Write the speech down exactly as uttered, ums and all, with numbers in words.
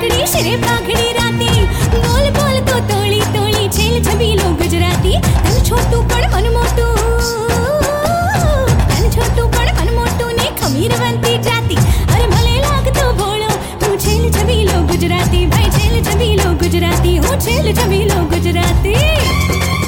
गोरी शरे पाघड़ी राती बोल बोल तो तोली तोली छेल छबीलो गुजराती तन छोटू पण मन मोटू तन छोटू पण मन मोटू ने खमीरवंती जाती अरे भले लाग तो बोलो तू छेल छबीलो गुजराती भाई छेल छबीलो गुजराती हो छेल छबीलो गुजराती।